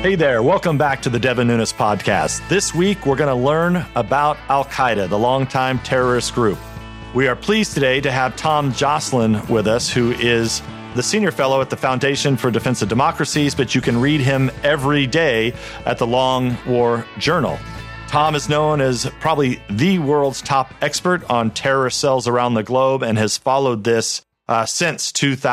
Hey there, welcome back to the Devin Nunes podcast. This week, we're going to learn about Al-Qaeda, the longtime terrorist group. We are pleased today to have Tom Joscelyn with us, who is the senior fellow at the Foundation for Defense of Democracies, but you can read him every day at the Long War Journal. Tom is known as probably the world's top expert on terrorist cells around the globe and has followed this since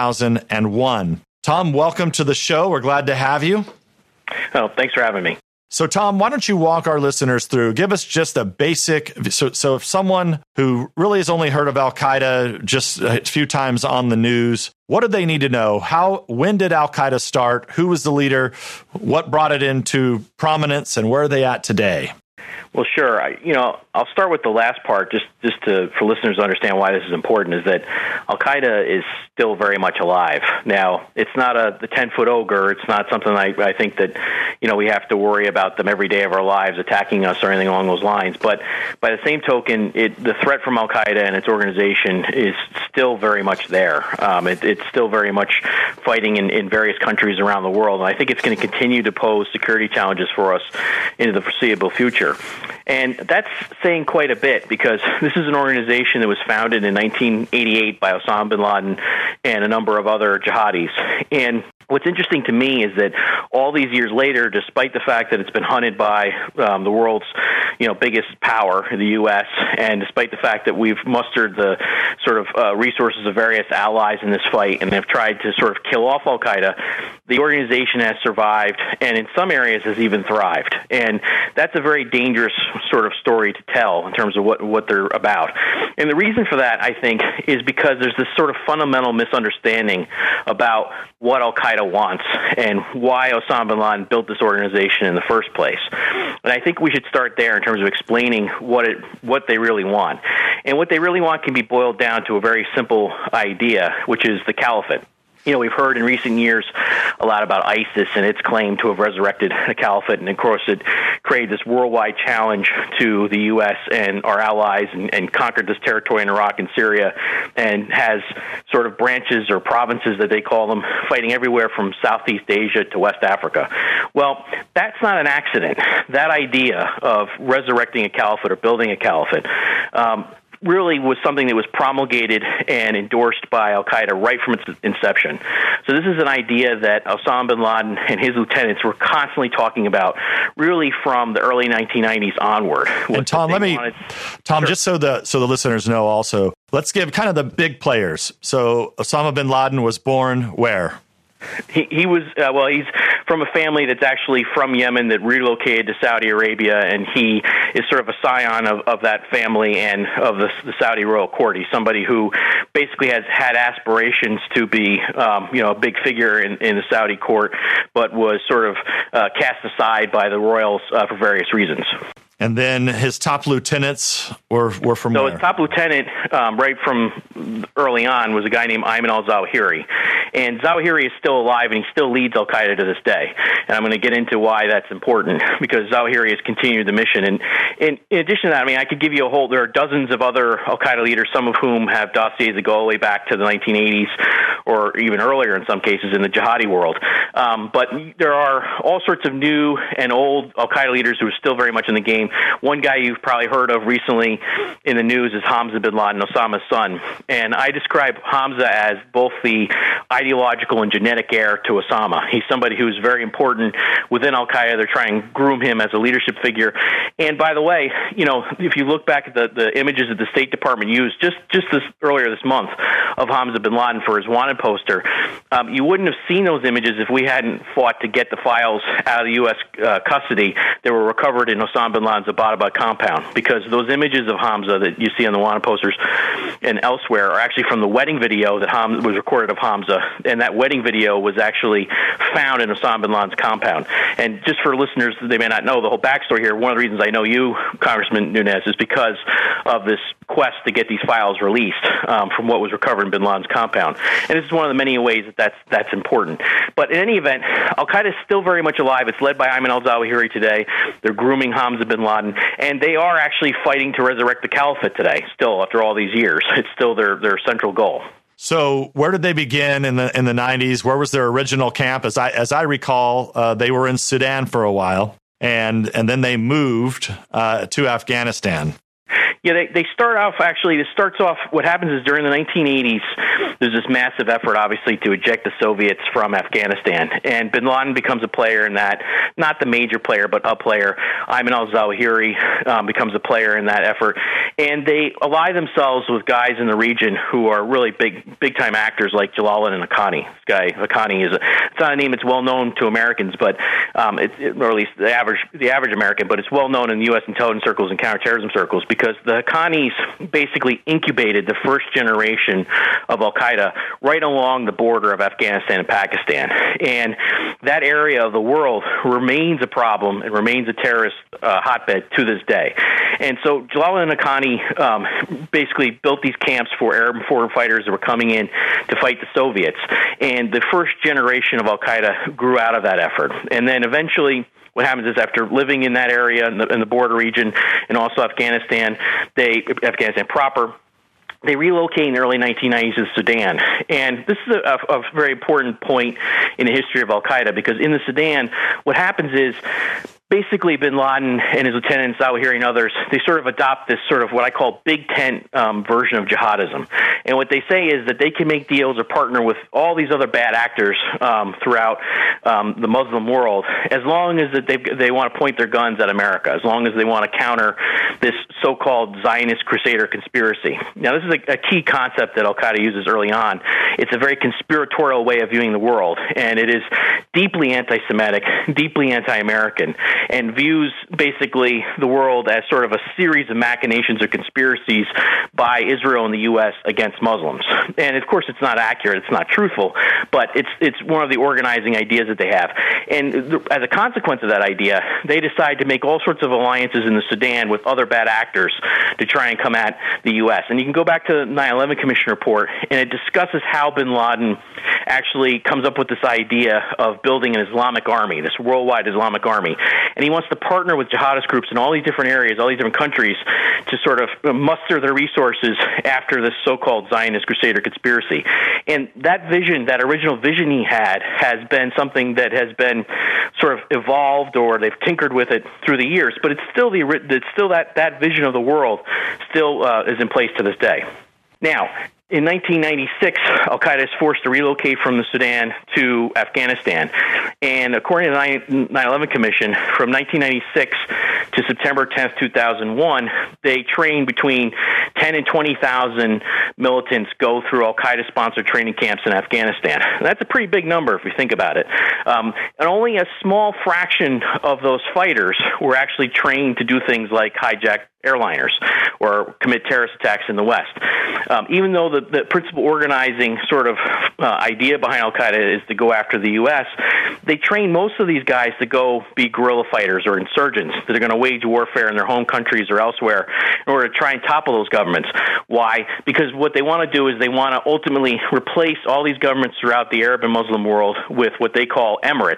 2001. Tom, welcome to the show. We're glad to have you. Oh, thanks for having me. So, Tom, why don't you walk our listeners through, give us just a basic, so if someone who really has only heard of Al-Qaeda just a few times on the news, what do they need to know? When did Al-Qaeda start? Who was the leader? What brought it into prominence, and where are they at today? Well, sure. I'll start with the last part, just for listeners to understand why this is important, is that Al-Qaeda is still very much alive. Now, it's not the 10-foot ogre. It's not something I think that, we have to worry about them every day of our lives attacking us or anything along those lines. But by the same token, the threat from Al-Qaeda and its organization is still very much there. It's still very much fighting in various countries around the world. And I think it's going to continue to pose security challenges for us into the foreseeable future. And that's saying quite a bit, because this is an organization that was founded in 1988 by Osama bin Laden and a number of other jihadis. And what's interesting to me is that all these years later, despite the fact that it's been hunted by the world's biggest power, the U.S., and despite the fact that we've mustered the sort of resources of various allies in this fight and have tried to sort of kill off Al-Qaeda, the organization has survived and in some areas has even thrived. And that's a very dangerous sort of story to tell in terms of what they're about. And the reason for that, I think, is because there's this sort of fundamental misunderstanding about what Al-Qaeda wants and why Osama bin Laden built this organization in the first place. And I think we should start there in terms of explaining what they really want. And what they really want can be boiled down to a very simple idea, which is the caliphate. We've heard in recent years a lot about ISIS and its claim to have resurrected a caliphate, and of course it created this worldwide challenge to the U.S. and our allies and conquered this territory in Iraq and Syria, and has sort of branches or provinces that they call them, fighting everywhere from Southeast Asia to West Africa. Well, that's not an accident. That idea of resurrecting a caliphate or building a caliphate really was something that was promulgated and endorsed by Al-Qaeda right from its inception. So this is an idea that Osama bin Laden and his lieutenants were constantly talking about, really from the early 1990s onward. And Tom, Sure. Just so the listeners know also, let's give kind of the big players. So Osama bin Laden was born where? He was, he's from a family that's actually from Yemen that relocated to Saudi Arabia, and he is sort of a scion of that family and of the Saudi royal court. He's somebody who basically has had aspirations to be, a big figure in the Saudi court, but was sort of cast aside by the royals for various reasons. And then his top lieutenants were from where? So his top lieutenant, right from early on, was a guy named Ayman al-Zawahiri. And Zawahiri is still alive, and he still leads Al-Qaeda to this day. And I'm going to get into why that's important, because Zawahiri has continued the mission. And in addition to that, I could give you there are dozens of other Al-Qaeda leaders, some of whom have dossiers that go all the way back to the 1980s, or even earlier in some cases in the jihadi world. But there are all sorts of new and old Al-Qaeda leaders who are still very much in the game. One guy you've probably heard of recently in the news is Hamza bin Laden, Osama's son. And I describe Hamza as both the ideological and genetic heir to Osama. He's somebody who's very important within Al-Qaeda. They're trying to groom him as a leadership figure. And by the way, if you look back at the images that the State Department used just earlier this month of Hamza bin Laden for his wanted poster, you wouldn't have seen those images if we hadn't fought to get the files out of the U.S. Custody that were recovered in Osama bin Laden's Abbottabad compound, because those images of Hamza that you see on the wanted posters and elsewhere are actually from the wedding video that was recorded of Hamza, and that wedding video was actually found in Osama bin Laden's compound. And just for listeners, they may not know the whole backstory here, one of the reasons I know you, Congressman Nunes, is because of this quest to get these files released from what was recovered in bin Laden's compound. And this is one of the many ways that's important. But in any event, Al-Qaeda is still very much alive. It's led by Ayman al-Zawahiri today. They're grooming Hamza bin Laden, and they are actually fighting to resurrect the caliphate today, still, after all these years. It's still their central goal. So where did they begin in the 90s? Where was their original camp? As I recall, they were in Sudan for a while, and then they moved to Afghanistan. Yeah, they start off, actually, it starts off, what happens is during the 1980s, there's this massive effort, obviously, to eject the Soviets from Afghanistan. And bin Laden becomes a player in that, not the major player, but a player. Ayman al-Zawahiri becomes a player in that effort. And they ally themselves with guys in the region who are really big-time actors like Jalaluddin Haqqani. This guy, Haqqani, it's not a name that's well-known to Americans, but or at least the average American, but it's well-known in the U.S. intelligence circles and counterterrorism circles because the Haqqanis basically incubated the first generation of al-Qaeda right along the border of Afghanistan and Pakistan. And that area of the world remains a problem and remains a terrorist hotbed to this day. And so Jalaluddin Haqqani basically built these camps for Arab and foreign fighters that were coming in to fight the Soviets. And the first generation of al-Qaeda grew out of that effort. And then eventually, what happens is after living in that area, in the border region, and also Afghanistan proper, they relocate in the early 1990s to Sudan. And this is a very important point in the history of al-Qaeda because in the Sudan, what happens is basically bin Laden and his lieutenants, Zawahiri and others, they sort of adopt this sort of what I call big tent version of jihadism. And what they say is that they can make deals or partner with all these other bad actors throughout the Muslim world as long as that they want to point their guns at America, as long as they want to counter this so-called Zionist Crusader conspiracy. Now, this is a key concept that al-Qaeda uses early on. It's a very conspiratorial way of viewing the world, and it is deeply anti-Semitic, deeply anti-American, and views basically the world as sort of a series of machinations or conspiracies by Israel and the U.S. against Muslims. And of course, it's not accurate, it's not truthful, but it's one of the organizing ideas that they have. And as a consequence of that idea, they decide to make all sorts of alliances in the Sudan with other bad actors to try and come at the U.S. And you can go back to the 9/11 Commission report, and it discusses how bin Laden actually comes up with this idea of building an Islamic army, this worldwide Islamic army. And he wants to partner with jihadist groups in all these different areas, all these different countries, to sort of muster their resources after this so-called Zionist Crusader conspiracy. And that vision, that original vision he had, has been something that has been sort of evolved, or they've tinkered with it through the years. But it's still that vision of the world still is in place to this day. Now, in 1996, al-Qaeda is forced to relocate from the Sudan to Afghanistan. And according to the 9/11 Commission, from 1996 to September 10th, 2001, they trained between 10 and 20,000 militants go through al-Qaeda-sponsored training camps in Afghanistan. And that's a pretty big number if you think about it. And only a small fraction of those fighters were actually trained to do things like hijack airliners or commit terrorist attacks in the West. Even though the principal organizing sort of idea behind al-Qaeda is to go after the U.S., they train most of these guys to go be guerrilla fighters or insurgents that are going to wage warfare in their home countries or elsewhere in order to try and topple those governments. Why? Because what they want to do is they want to ultimately replace all these governments throughout the Arab and Muslim world with what they call emirates,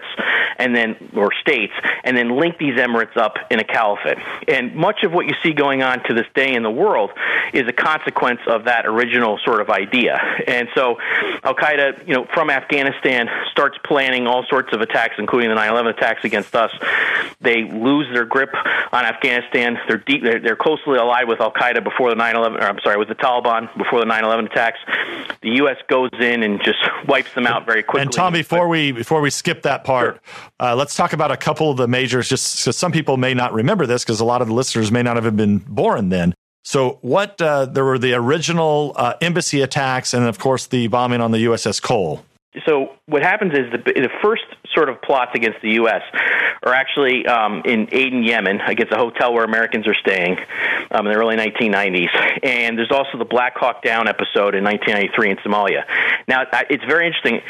or states, and then link these emirates up in a caliphate. And much of what you see going on to this day in the world is a consequence of that original sort of idea. And so al-Qaeda, from Afghanistan, starts planning all sorts of attacks, including the 9/11 attacks against us. They lose their grip on Afghanistan. They're closely allied with al-Qaeda before the 9/11, with the Taliban before the 9/11 attacks. The U.S. goes in and just wipes them out very quickly. And Tom, before we skip that part, sure. Let's talk about a couple of the majors, just because some people may not remember this, because a lot of the listeners may not have been born then. So there were the original embassy attacks and, of course, the bombing on the USS Cole. So what happens is the first sort of plots against the U.S. are actually in Aden, Yemen, against a hotel where Americans are staying in the early 1990s. And there's also the Black Hawk Down episode in 1993 in Somalia. Now, it's very interesting.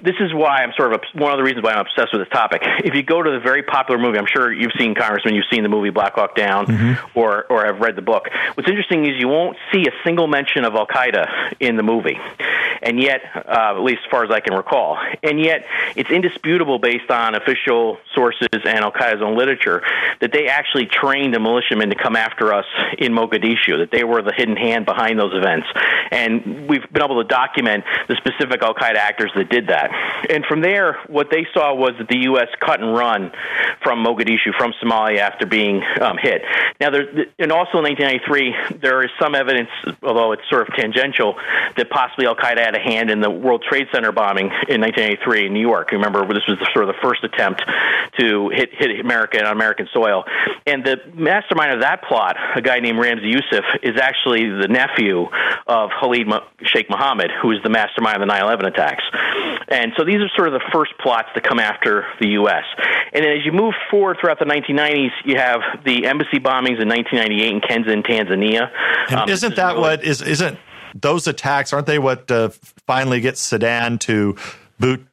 this is why I'm sort of one of the reasons why I'm obsessed with this topic. If you go to the very popular movie, I'm sure you've seen, Congressman, you've seen the movie Black Hawk Down, or have read the book. What's interesting is you won't see a single mention of Al-Qaeda in the movie, and yet, at least as far as I can recall, and yet it's indisputable based on official sources and Al-Qaeda's own literature that they actually trained the militiamen to come after us in Mogadishu, that they were the hidden hand behind those events. And we've been able to document the specific Al-Qaeda actors that did that. And from there, what they saw was that the U.S. cut and run from Mogadishu, from Somalia, after being hit. Now, and also in 1993, there is some evidence, although it's sort of tangential, that possibly Al-Qaeda had a hand in the World Trade Center bombing in 1983 in New York. Remember, this was sort of the first attempt to hit America on American soil. And the mastermind of that plot, a guy named Ramzi Youssef, is actually the nephew of Khalid Sheikh Mohammed, who is the mastermind of the 9/11 attacks. And so these are sort of the first plots to come after the U.S. And then as you move forward throughout the 1990s, you have the embassy bombings in 1998 in Kenzin, Tanzania. And isn't that isn't those attacks, aren't they what finally gets Sudan to boot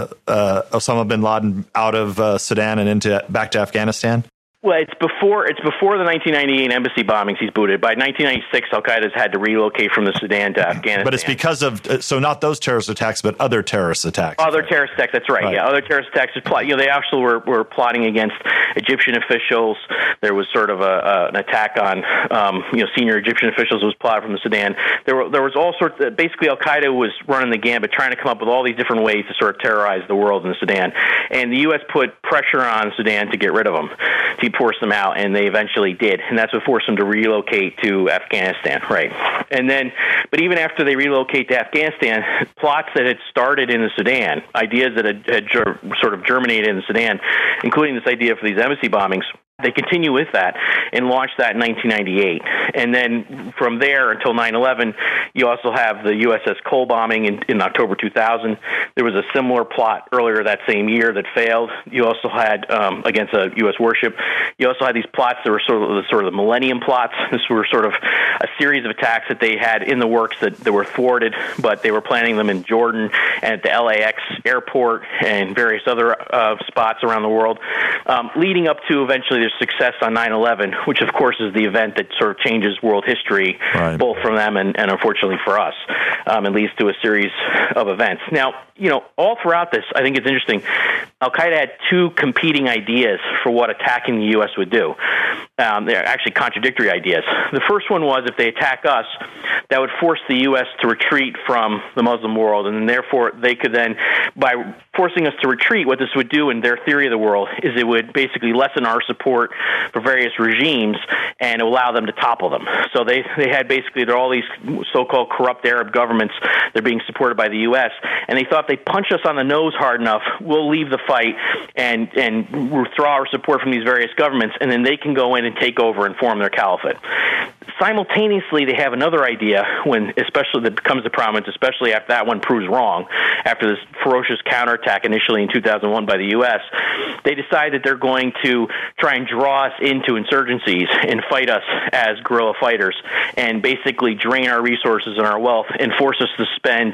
Osama bin Laden out of Sudan and back to Afghanistan? Well, it's before the 1998 embassy bombings he's booted. By 1996, Al-Qaeda's had to relocate from the Sudan to Afghanistan. But it's because of, so not those terrorist attacks, but other terrorist attacks. Other terrorist attacks, that's right. Yeah, other terrorist attacks. They actually were plotting against Egyptian officials. There was sort of an attack on senior Egyptian officials. It was plotted from the Sudan. There was all sorts. Basically, Al-Qaeda was running the gambit, trying to come up with all these different ways to sort of terrorize the world in the Sudan. And the U.S. put pressure on Sudan to get rid of them, to force them out, and they eventually did. And that's what forced them to relocate to Afghanistan, right? And then, but even after they relocate to Afghanistan, plots that had started in the Sudan, ideas that had sort of germinated in the Sudan, including this idea for these embassy bombings, they continue with that and launched that in 1998. And then from there until 9/11, you also have the USS Cole bombing in October 2000. There was a similar plot earlier that same year that failed. You also had, against a U.S. warship, you also had these plots that were sort of the Millennium plots. This were sort of a series of attacks that they had in the works that were thwarted, but they were planning them in Jordan and at the LAX airport and various other spots around the world, leading up to eventually success on 9/11, which of course is the event that sort of changes world history, both from them and unfortunately for us, and leads to a series of events. Now, all throughout this, I think it's interesting, Al-Qaeda had two competing ideas for what attacking the U.S. would do. They're actually contradictory ideas. The first one was if they attack us, that would force the U.S. to retreat from the Muslim world, and therefore they could then, by forcing us to retreat, what this would do in their theory of the world is it would basically lessen our support for various regimes and allow them to topple them. So they had basically, there are all these so-called corrupt Arab governments, they're being supported by the U.S., and they thought if they punch us on the nose hard enough, we'll leave the fight and withdraw our support from these various governments, and then they can go in and take over and form their caliphate. Simultaneously, they have another idea especially that comes to prominence, especially after that one proves wrong, after this ferocious counterattack initially in 2001 by the U.S., they decide that they're going to try and draw us into insurgencies and fight us as guerrilla fighters and basically drain our resources and our wealth and force us to spend,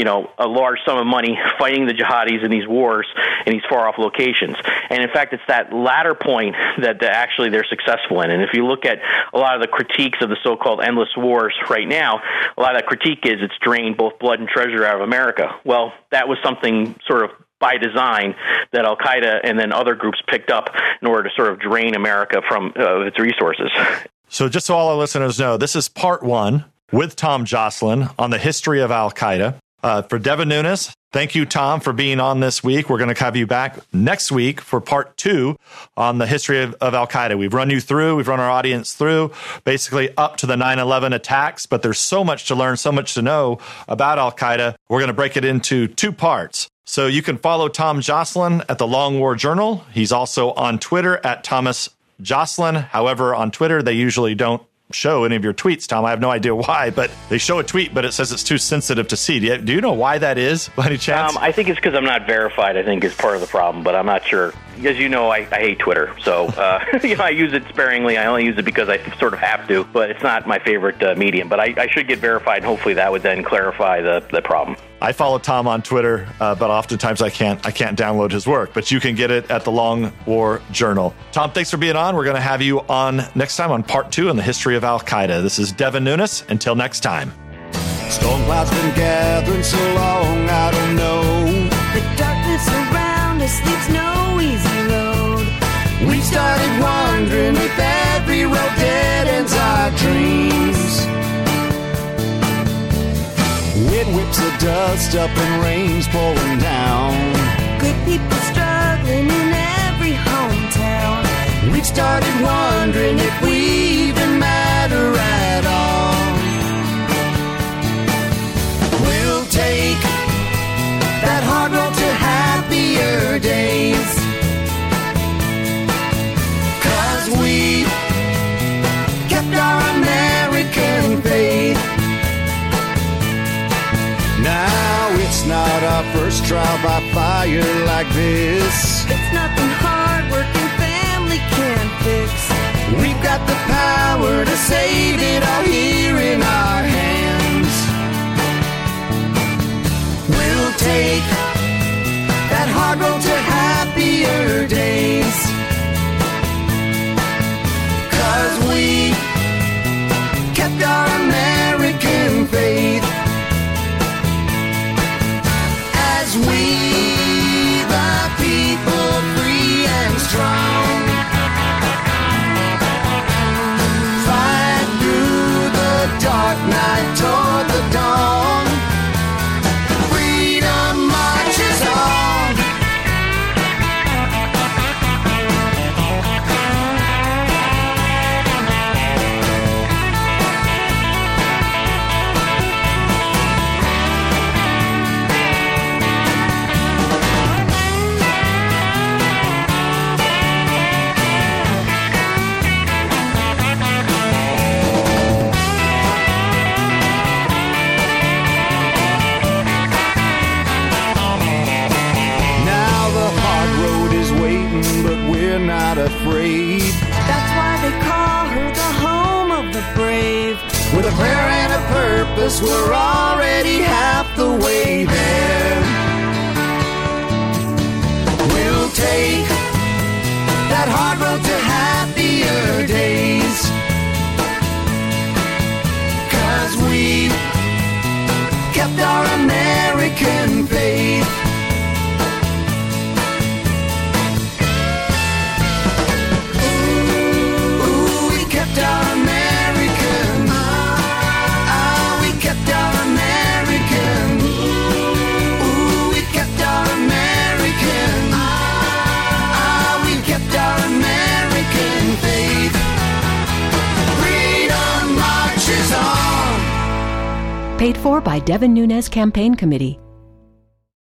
a large sum of money fighting the jihadis in these wars in these far-off locations. And in fact, it's that latter point that actually they're successful in. And if you look at a lot of the critiques of the so-called endless wars right now, a lot of that critique is it's drained both blood and treasure out of America. Well, that was something sort of by design that Al-Qaeda and then other groups picked up in order to sort of drain America from its resources. So just so all our listeners know, this is part one with Tom Joscelyn on the history of Al-Qaeda. For Devin Nunes, thank you, Tom, for being on this week. We're going to have you back next week for part two on the history of Al-Qaeda. We've run our audience through basically up to the 9/11 attacks, but there's so much to learn, so much to know about Al-Qaeda. We're going to break it into two parts. So you can follow Tom Joscelyn at the Long War Journal. He's also on Twitter at Thomas Joscelyn. However, on Twitter, they usually don't show any of your tweets, Tom. I have no idea why, but they show a tweet, but it says it's too sensitive to see. Do you know why that is, by any chance? I think it's because I'm not verified, I think, is part of the problem, but I'm not sure as you know, I hate Twitter. So, I use it sparingly. I only use it because I sort of have to, but it's not my favorite medium. But I should get verified, and hopefully that would then clarify the problem. I follow Tom on Twitter, but oftentimes I can't download his work. But you can get it at the Long War Journal. Tom, thanks for being on. We're going to have you on next time on part 2 in the history of Al-Qaeda. This is Devin Nunes. Until next time. Storm clouds been gathering so long, I don't know. The darkness around us leaves no easy road. We started wondering if every road dead ends our dreams. Wind whips the dust up and rain's pouring down. Good people struggling in every hometown. We started wondering if we even matter at all. We'll take that hard road to happier days, 'cause we kept our American faith. Now it's not our first trial by fire like this. It's nothing hard-working family can't fix. We've got the power to save it all here in our hands. We'll take that hard road to happier days, 'cause we kept our American faith. As we, the people, free and strong, fight through the dark night toward the dawn. Freedom marches on. Not afraid. That's why they call her the home of the brave. With a prayer and a purpose, we're already half the way there. We'll take that hard road to happier days, 'cause we kept our American faith. Paid for by Devin Nunes Campaign Committee.